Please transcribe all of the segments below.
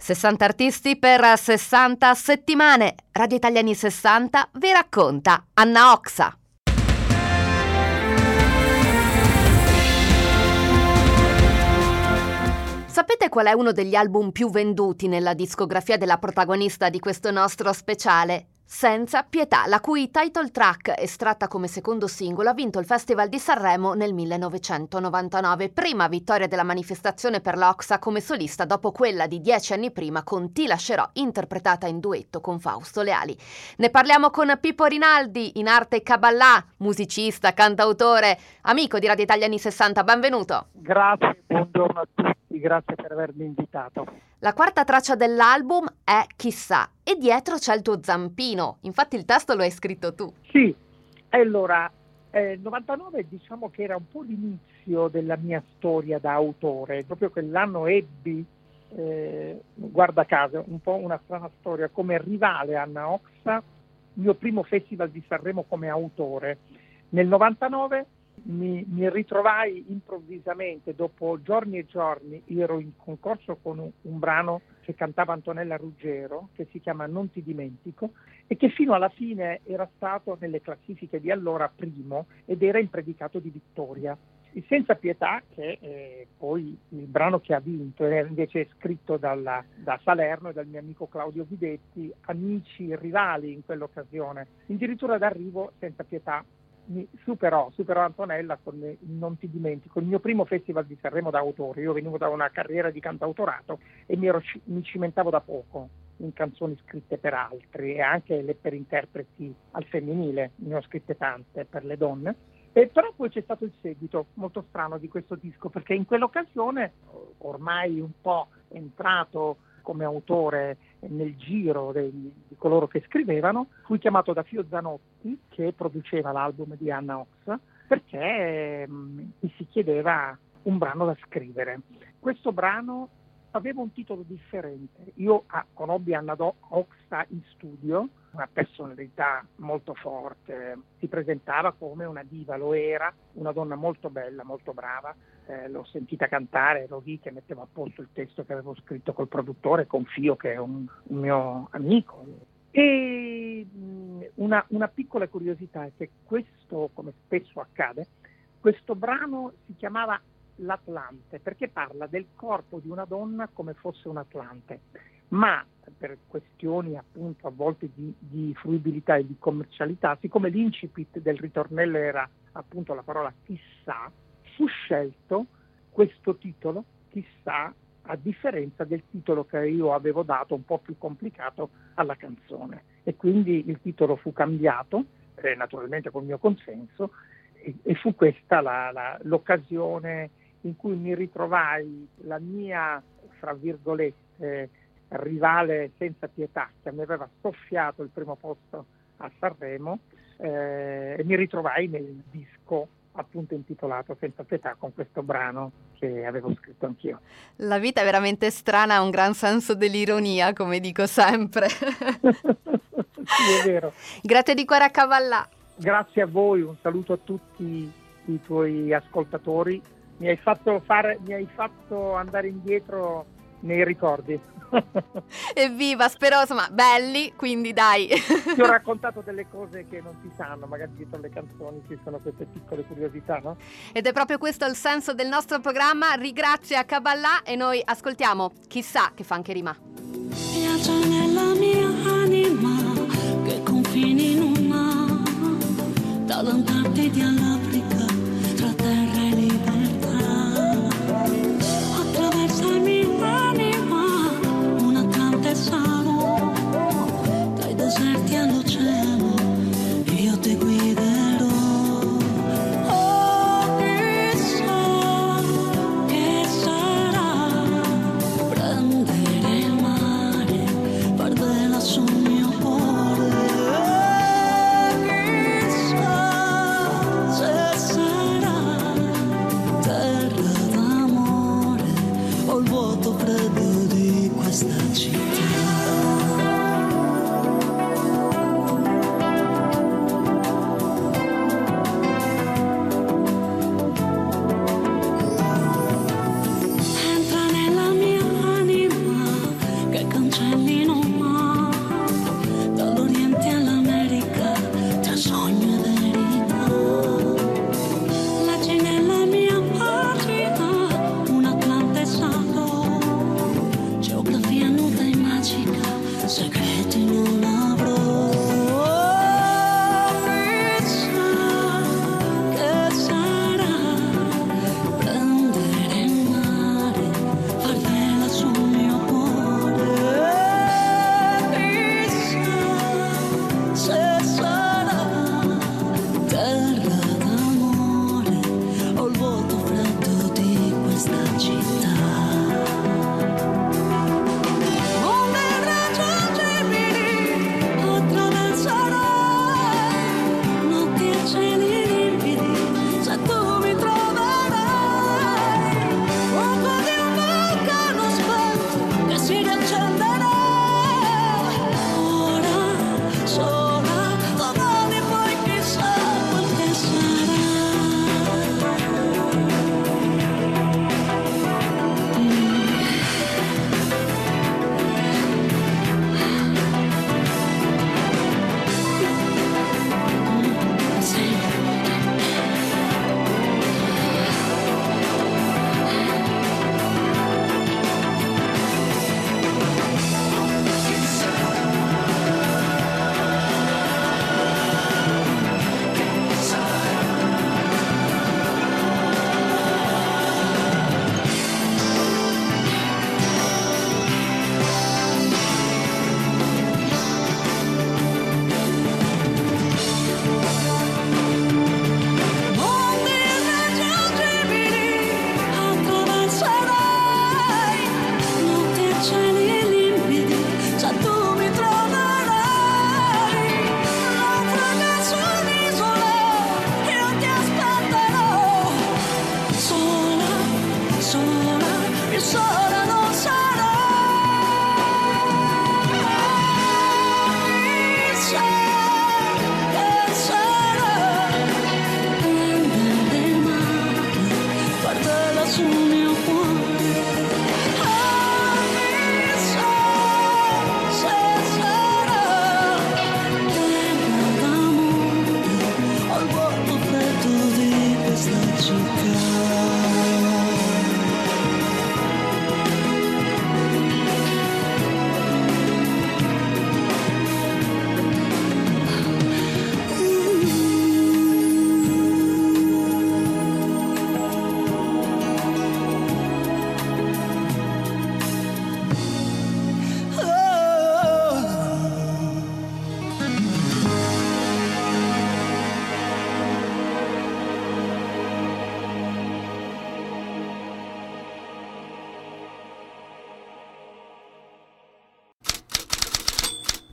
60 artisti per 60 settimane. Radio Italiani 60 vi racconta Anna Oxa. Sapete qual è uno degli album più venduti nella discografia della protagonista di questo nostro speciale? Senza pietà, la cui title track, estratta come secondo singolo, ha vinto il Festival di Sanremo nel 1999, prima vittoria della manifestazione per l'Oxa come solista dopo quella di 10 anni prima con Ti lascerò, interpretata in duetto con Fausto Leali. Ne parliamo con Pippo Rinaldi, in arte Caballà, musicista, cantautore, amico di Radio Italiani 60, benvenuto. Grazie, buongiorno a tutti, grazie per avermi invitato. La quarta traccia dell'album è Chissà e dietro c'è il tuo zampino, infatti il testo lo hai scritto tu. Sì, allora, il 99 diciamo che era un po' l'inizio della mia storia da autore, proprio quell'anno ebbi, guarda caso, un po' una strana storia, come rivale Anna Oxa, il mio primo Festival di Sanremo come autore. Nel 99 mi ritrovai improvvisamente, dopo giorni e giorni, ero in concorso con un brano che cantava Antonella Ruggero, che si chiama Non ti dimentico, e che fino alla fine era stato nelle classifiche di allora primo ed era in predicato di vittoria. Il Senza pietà, che poi il brano che ha vinto, era invece scritto da Salerno e dal mio amico Claudio Guidetti, amici rivali in quell'occasione. Addirittura d'arrivo Senza pietà mi superò Antonella con Non ti dimentico, il mio primo Festival di Sanremo da autore. Io venivo da una carriera di cantautorato e mi cimentavo da poco in canzoni scritte per altri e anche per interpreti al femminile, ne ho scritte tante per le donne. Però poi c'è stato il seguito molto strano di questo disco, perché in quell'occasione, ormai un po' entrato come autore nel giro di coloro che scrivevano, fui chiamato da Fio Zanotti, che produceva l'album di Anna Oxa, perché mi si chiedeva un brano da scrivere. Questo brano aveva un titolo differente. Io conobbi Anna Oxa in studio, una personalità molto forte, si presentava come una diva, lo era, una donna molto bella, molto brava. L'ho sentita cantare, ero lì che mettevo a posto il testo che avevo scritto col produttore, con Fio, che è un mio amico. E una piccola curiosità è che questo, come spesso accade, questo brano si chiamava L'Atlante, perché parla del corpo di una donna come fosse un Atlante, ma per questioni appunto a volte di fruibilità e di commercialità, siccome l'incipit del ritornello era appunto la parola chissà, fu scelto questo titolo, Chissà, a differenza del titolo che io avevo dato, un po' più complicato, alla canzone. E quindi il titolo fu cambiato, naturalmente col mio consenso, e fu questa l'occasione in cui mi ritrovai la mia, fra virgolette, rivale Senza pietà, che mi aveva soffiato il primo posto a Sanremo, e mi ritrovai nel disco appunto intitolato Senza pietà, con questo brano che avevo scritto anch'io. La vita è veramente strana, ha un gran senso dell'ironia, come dico sempre. Sì, è vero. Grazie di cuore a Cavallà. Grazie a voi, un saluto a tutti i tuoi ascoltatori. Mi hai fatto andare indietro nei ricordi. Evviva, spero, insomma, belli, quindi dai. Ti ho raccontato delle cose che non si sanno, magari dietro le canzoni ci sono queste piccole curiosità, no? Ed è proprio questo il senso del nostro programma. Ringrazia Caballà e noi ascoltiamo Chissà, che fa anche rima. Viaggia nella mia anima che confini non ha, dall'Antartide all'Africa, tra terra e libertà, attraversa il mio anima, un Atlante sano, dai deserti all'oceano, io ti guiderò. Oh, chissà che sarà prendere il mare, perdere lassù il mio cuore. Chissà se geografia nuda e magica, segreti non avrò. Chissà che sarà prendere il mare, far vela sul mio cuore. Chissà se sarà terra d'amore o il vuoto freddo di questa città.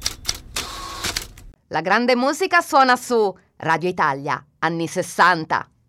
La grande musica suona su Radio Italia, anni 60.